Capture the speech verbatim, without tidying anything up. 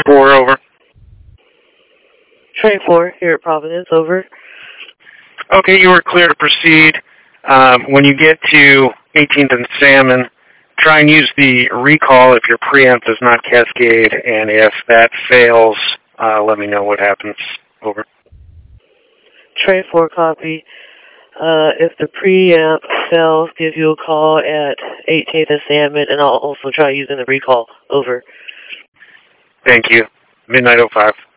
four, over. Train four, here at Providence, over. Okay, you are clear to proceed. Um, when you get to eighteenth and Salmon, try and use the recall if your preamp does not cascade, and if that fails, uh, let me know what happens. Over. Train four, copy. Uh, if the preamp fails, give you a call at eighteenth and Salmon, and I'll also try using the recall. Over. Thank you. Midnight oh five.